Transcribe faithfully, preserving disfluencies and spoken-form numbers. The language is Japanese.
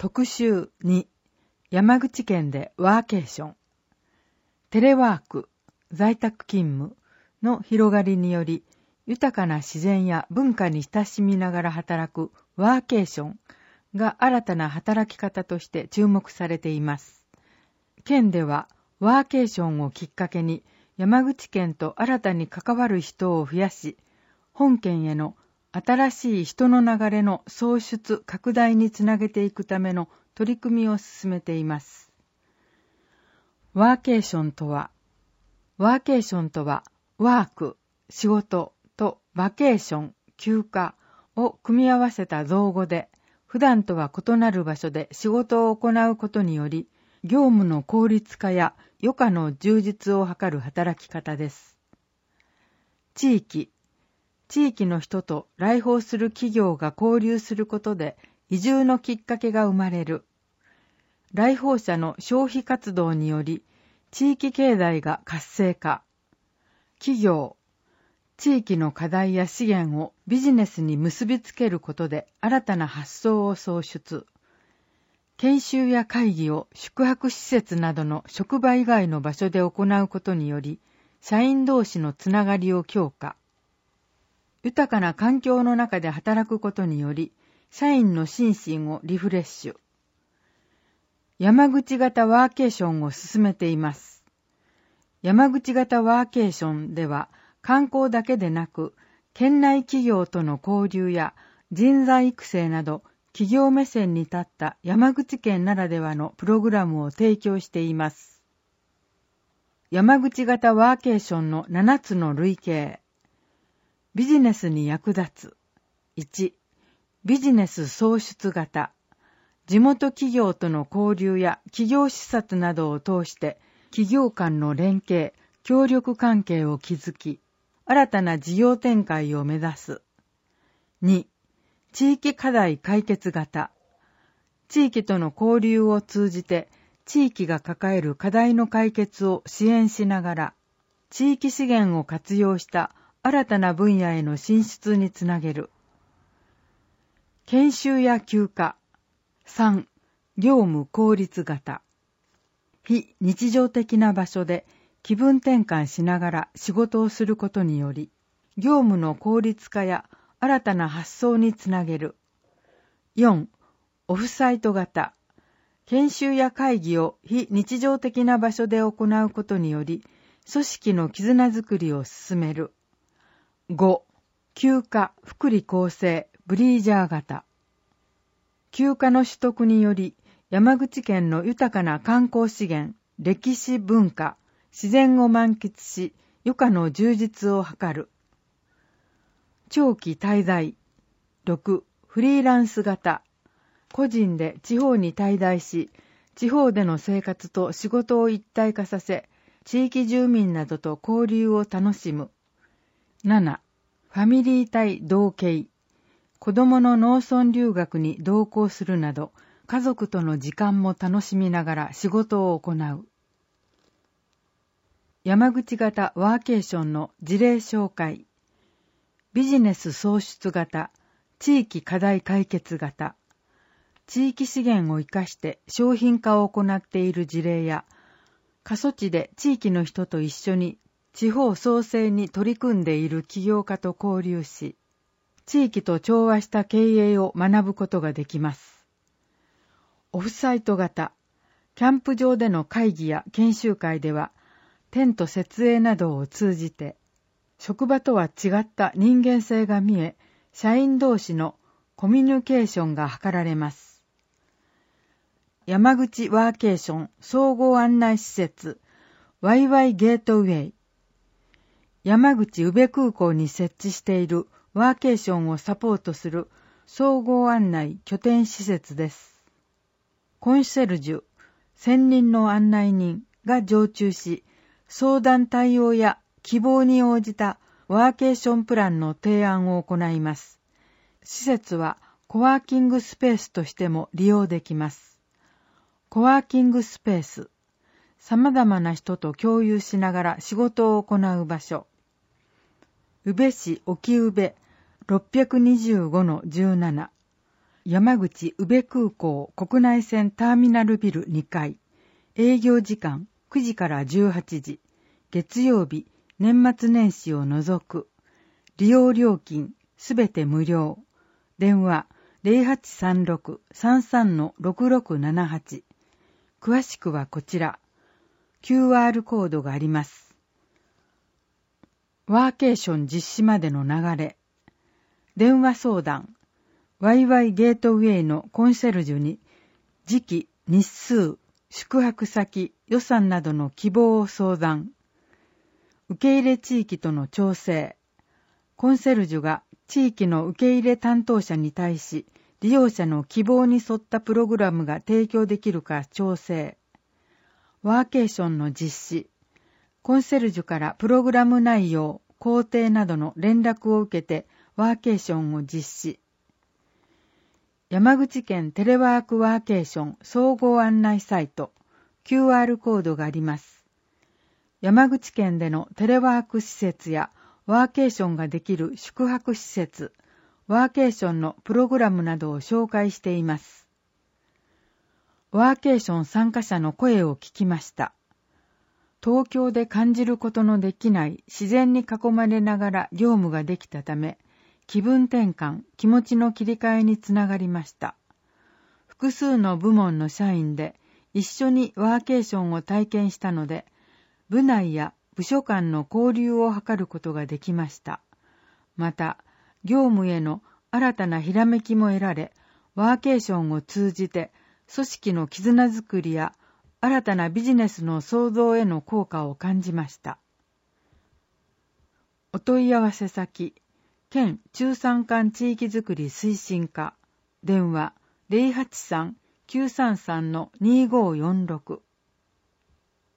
特集に、山口県でワーケーション。テレワーク、在宅勤務の広がりにより、豊かな自然や文化に親しみながら働くワーケーションが新たな働き方として注目されています。県ではワーケーションをきっかけに山口県と新たに関わる人を増やし、本県への新しい人の流れの創出拡大につなげていくための取り組みを進めています。ワーケーションとは、ワーケーションとは、ワーク、仕事とバケーション、休暇を組み合わせた造語で、普段とは異なる場所で仕事を行うことにより、業務の効率化や余暇の充実を図る働き方です。地域、地域の人と来訪する企業が交流することで移住のきっかけが生まれる。来訪者の消費活動により地域経済が活性化。企業、地域の課題や資源をビジネスに結びつけることで新たな発想を創出。研修や会議を宿泊施設などの職場以外の場所で行うことにより、社員同士のつながりを強化。豊かな環境の中で働くことにより、社員の心身をリフレッシュ。山口型ワーケーションを進めています。山口型ワーケーションでは、観光だけでなく、県内企業との交流や人材育成など、企業目線に立った山口県ならではのプログラムを提供しています。山口型ワーケーションのななつの類型。ビジネスに役立つ。いち、ビジネス創出型。地元企業との交流や企業視察などを通して企業間の連携、協力関係を築き、新たな事業展開を目指す。に、地域課題解決型。地域との交流を通じて地域が抱える課題の解決を支援しながら、地域資源を活用した新たな分野への進出につなげる。研修や休暇。さん、業務効率型。非日常的な場所で気分転換しながら仕事をすることにより、業務の効率化や新たな発想につなげる。よん、オフサイト型。研修や会議を非日常的な場所で行うことにより、組織の絆づくりを進める。ご、休暇、福利厚生、ブリージャー型。休暇の取得により、山口県の豊かな観光資源、歴史文化、自然を満喫し、余暇の充実を図る。長期滞在。ろく、フリーランス型。個人で地方に滞在し、地方での生活と仕事を一体化させ、地域住民などと交流を楽しむ。なな、ファミリー体同型。子供の農村留学に同行するなど、家族との時間も楽しみながら仕事を行う。山口型ワーケーションの事例紹介。ビジネス創出型、地域課題解決型。地域資源を生かして商品化を行っている事例や、過疎地で地域の人と一緒に地方創生に取り組んでいる起業家と交流し、地域と調和した経営を学ぶことができます。オフサイト型、キャンプ場での会議や研修会では、テント設営などを通じて、職場とは違った人間性が見え、社員同士のコミュニケーションが図られます。山口ワーケーション総合案内施設、ワイワイゲートウェイ。山口宇部空港に設置しているワーケーションをサポートする総合案内拠点施設です。コンシェルジュ、専任の案内人が常駐し、相談対応や希望に応じたワーケーションプランの提案を行います。施設はコワーキングスペースとしても利用できます。コワーキングスペース、様々な人と共有しながら仕事を行う場所。宇部市沖宇部 ろっぴゃくにじゅうごのじゅうなな、 山口宇部空港国内線ターミナルビルにかい、営業時間くじからじゅうはちじ、月曜日、年末年始を除く。利用料金すべて無料。電話 ゼロはちさんろく さんさん ろくろくななはち。詳しくはこちら。キューアール コードがあります。ワーケーション実施までの流れ。電話相談。ワイワイ ゲートウェイのコンシェルジュに時期、日数、宿泊先、予算などの希望を相談。受け入れ地域との調整。コンシェルジュが地域の受け入れ担当者に対し、利用者の希望に沿ったプログラムが提供できるか調整。ワーケーションの実施。コンシェルジュからプログラム内容、工程などの連絡を受けてワーケーションを実施。山口県テレワークワーケーション総合案内サイト キューアール コードがあります。山口県でのテレワーク施設やワーケーションができる宿泊施設、ワーケーションのプログラムなどを紹介しています。ワーケーション参加者の声を聞きました。東京で感じることのできない自然に囲まれながら業務ができたため、気分転換、気持ちの切り替えにつながりました。複数の部門の社員で一緒にワーケーションを体験したので、部内や部署間の交流を図ることができました。また、業務への新たなひらめきも得られ、ワーケーションを通じて組織の絆づくりや新たなビジネスの創造への効果を感じました。お問い合わせ先、県中山間地域づくり推進課、電話 ゼロはちさん きゅうさんさん にごーよんろく。